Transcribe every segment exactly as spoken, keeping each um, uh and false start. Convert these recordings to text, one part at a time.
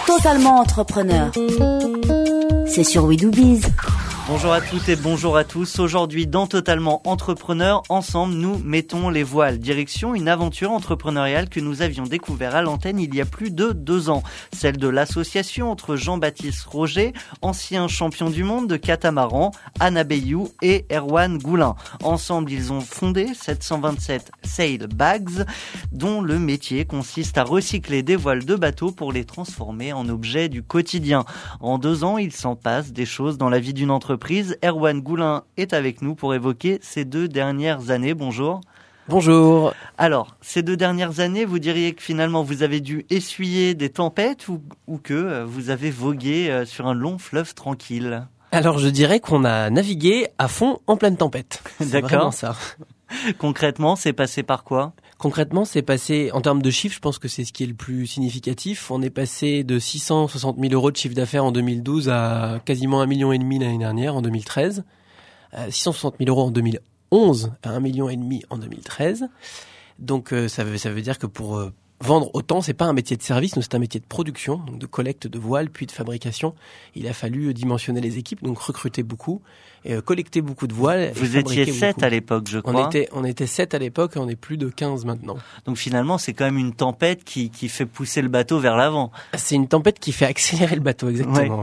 Totalement entrepreneur. C'est sur We Do Biz. Bonjour à toutes et bonjour à tous. Aujourd'hui, dans Totalement Entrepreneur, ensemble, nous mettons les voiles. Direction une aventure entrepreneuriale que nous avions découvert à l'antenne il y a plus de deux ans. Celle de l'association entre Jean-Baptiste Roger, ancien champion du monde de catamaran, Anna Bayou et Erwan Goulin. Ensemble, ils ont fondé sept cent vingt-sept Sail Bags, dont le métier consiste à recycler des voiles de bateaux pour les transformer en objets du quotidien. En deux ans, il s'en passe des choses dans la vie d'une entreprise. Erwan Goulin est avec nous pour évoquer ces deux dernières années. Bonjour. Bonjour. Alors, ces deux dernières années, vous diriez que finalement vous avez dû essuyer des tempêtes ou, ou que vous avez vogué sur un long fleuve tranquille? Alors, je dirais qu'on a navigué à fond en pleine tempête. C'est D'accord. vraiment ça. Concrètement, c'est passé par quoi? Concrètement, c'est passé, en termes de chiffres, je pense que c'est ce qui est le plus significatif. On est passé de six cent soixante mille euros de chiffre d'affaires en deux mille douze à quasiment un million et demi l'année dernière, en deux mille treize. Euh, six cent soixante mille euros en deux mille onze à un million et demi en deux mille treize. Donc, euh, ça veut, ça veut dire que pour euh, vendre autant, c'est pas un métier de service, nous c'est un métier de production, donc de collecte de voiles, puis de fabrication. Il a fallu dimensionner les équipes, donc recruter beaucoup, et euh, collecter beaucoup de voiles. Vous étiez sept à l'époque, je crois. On était, on était sept à l'époque, et on est plus de quinze maintenant. Donc finalement, c'est quand même une tempête qui, qui fait pousser le bateau vers l'avant. C'est une tempête qui fait accélérer le bateau, exactement. Ouais.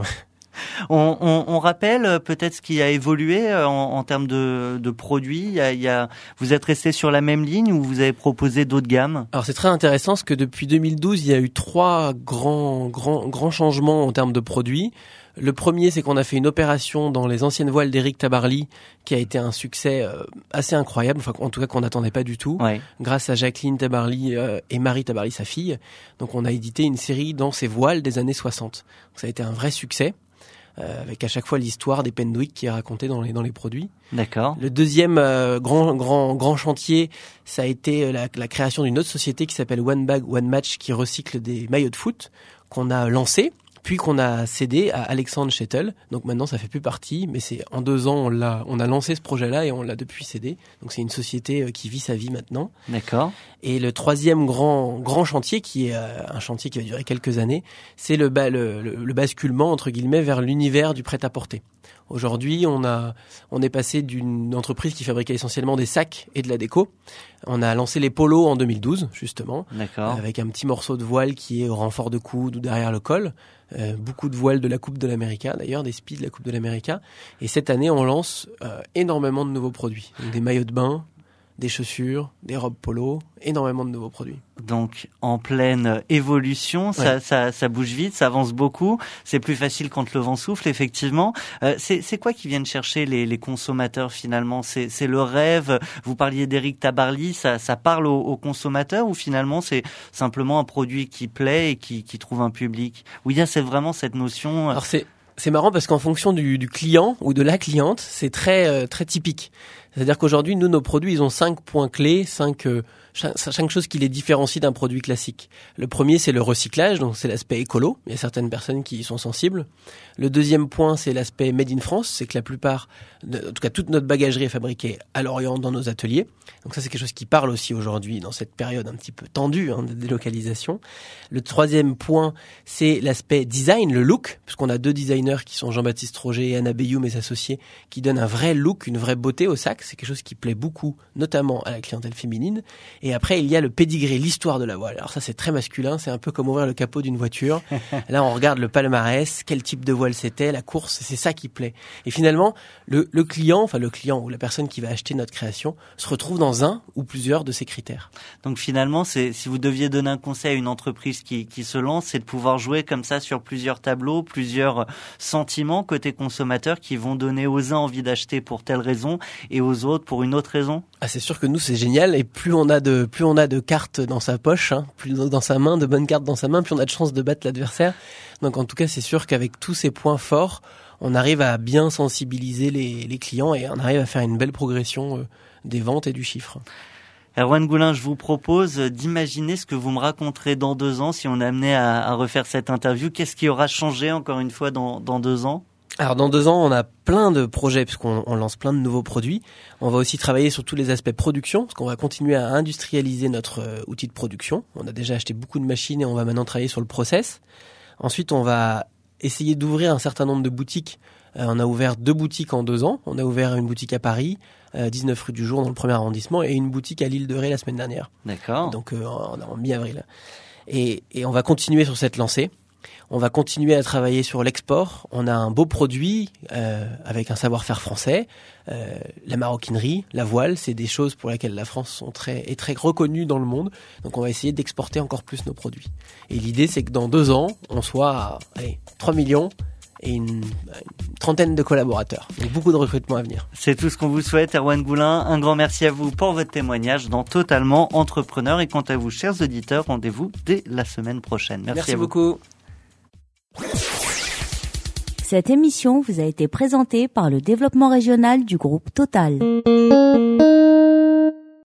On, on, on rappelle peut-être ce qui a évolué en, en termes de, de produits. Il y a, il y a, vous êtes resté sur la même ligne ou vous avez proposé d'autres gammes? Alors c'est très intéressant parce que depuis deux mille douze, il y a eu trois grands, grands, grands changements en termes de produits. Le premier, c'est qu'on a fait une opération dans les anciennes voiles d'Éric Tabarly qui a été un succès euh, assez incroyable, enfin en tout cas qu'on n'attendait pas du tout, ouais. grâce à Jacqueline Tabarly euh, et Marie Tabarly, sa fille. Donc on a édité une série dans ces voiles des années soixante. Donc, ça a été un vrai succès. Euh, avec à chaque fois l'histoire des Pendwick qui est racontée dans les dans les produits. D'accord. Le deuxième euh, grand grand grand chantier, ça a été la, la création d'une autre société qui s'appelle One Bag One Match qui recycle des maillots de foot qu'on a lancé, puis qu'on a cédé à Alexandre Schettel. Donc maintenant ça fait plus partie, mais c'est en deux ans on l'a on a lancé ce projet-là et on l'a depuis cédé. Donc c'est une société qui vit sa vie maintenant. D'accord. Et le troisième grand grand chantier, qui est euh, un chantier qui va durer quelques années, c'est le, ba- le, le, le basculement entre guillemets vers l'univers du prêt-à-porter. Aujourd'hui, on a on est passé d'une entreprise qui fabriquait essentiellement des sacs et de la déco. On a lancé les polos en deux mille douze justement, D'accord. avec un petit morceau de voile qui est au renfort de coude ou derrière le col. Euh, beaucoup de voiles de la Coupe de l'América, d'ailleurs des spies de la Coupe de l'América. Et cette année, on lance euh, énormément de nouveaux produits, donc des maillots de bain, des chaussures, des robes polo, énormément de nouveaux produits. Donc en pleine évolution, ça, ouais. ça, ça bouge vite, ça avance beaucoup. C'est plus facile quand le vent souffle, effectivement. Euh, c'est, c'est quoi qui viennent chercher les, les consommateurs finalement? C'est, c'est le rêve. Vous parliez d'Éric Tabarly, ça, ça parle aux, aux consommateurs ou finalement c'est simplement un produit qui plaît et qui, qui trouve un public? Ou il y a c'est vraiment cette notion. Alors c'est C'est marrant parce qu'en fonction du, du client ou de la cliente, c'est très euh, très typique. C'est-à-dire qu'aujourd'hui, nous, nos produits, ils ont cinq points clés, cinq euh, chaque, chaque chose qui les différencie d'un produit classique. Le premier, c'est le recyclage, donc c'est l'aspect écolo. Il y a certaines personnes qui y sont sensibles. Le deuxième point, c'est l'aspect made in France, c'est que la plupart, de, en tout cas toute notre bagagerie est fabriquée à Lorient dans nos ateliers. Donc ça, c'est quelque chose qui parle aussi aujourd'hui dans cette période un petit peu tendue hein, de délocalisation. Le troisième point, c'est l'aspect design, le look, puisqu'on a deux designers qui sont Jean-Baptiste Roger et Anna Bayou, mes associés, qui donnent un vrai look, une vraie beauté au sac. C'est quelque chose qui plaît beaucoup, notamment à la clientèle féminine. Et après, il y a le pédigré, l'histoire de la voile. Alors ça, c'est très masculin. C'est un peu comme ouvrir le capot d'une voiture. Là, on regarde le palmarès, quel type de voile c'était, la course, c'est ça qui plaît. Et finalement, le, le client, enfin le client ou la personne qui va acheter notre création se retrouve dans un ou plusieurs de ces critères. Donc finalement, c'est, si vous deviez donner un conseil à une entreprise qui, qui se lance, c'est de pouvoir jouer comme ça sur plusieurs tableaux, plusieurs sentiments côté consommateur qui vont donner aux uns envie d'acheter pour telle raison et aux autres pour une autre raison. Ah, c'est sûr que nous, c'est génial. Et plus on a de, plus on a de cartes dans sa poche, hein, plus dans sa main, de bonnes cartes dans sa main, plus on a de chances de battre l'adversaire. Donc, en tout cas, c'est sûr qu'avec tous ces points forts, on arrive à bien sensibiliser les, les clients et on arrive à faire une belle progression euh, des ventes et du chiffre. Erwan Goulin, je vous propose d'imaginer ce que vous me raconterez dans deux ans si on est amené à, à refaire cette interview. Qu'est-ce qui aura changé encore une fois dans, dans deux ans ? Alors dans deux ans, on a plein de projets puisqu'on on lance plein de nouveaux produits. On va aussi travailler sur tous les aspects production parce qu'on va continuer à industrialiser notre euh, outil de production. On a déjà acheté beaucoup de machines et on va maintenant travailler sur le process. Ensuite, on va essayer d'ouvrir un certain nombre de boutiques. Euh, on a ouvert deux boutiques en deux ans. On a ouvert une boutique à Paris, euh, dix-neuf rue du Jour dans le premier arrondissement, et une boutique à l'île de Ré la semaine dernière. D'accord. Donc euh, en, en mi-avril. Et, et on va continuer sur cette lancée. On va continuer à travailler sur l'export. On a un beau produit euh, avec un savoir-faire français. Euh, la maroquinerie, la voile, c'est des choses pour lesquelles la France sont très, est très reconnue dans le monde. Donc on va essayer d'exporter encore plus nos produits. Et l'idée, c'est que dans deux ans, on soit à allez, trois millions et une, une trentaine de collaborateurs. Donc beaucoup de recrutements à venir. C'est tout ce qu'on vous souhaite, Erwan Goulin. Un grand merci à vous pour votre témoignage dans Totalement Entrepreneur. Et quant à vous, chers auditeurs, rendez-vous dès la semaine prochaine. Merci, Merci à vous. beaucoup. Cette émission vous a été présentée par le développement régional du groupe Total.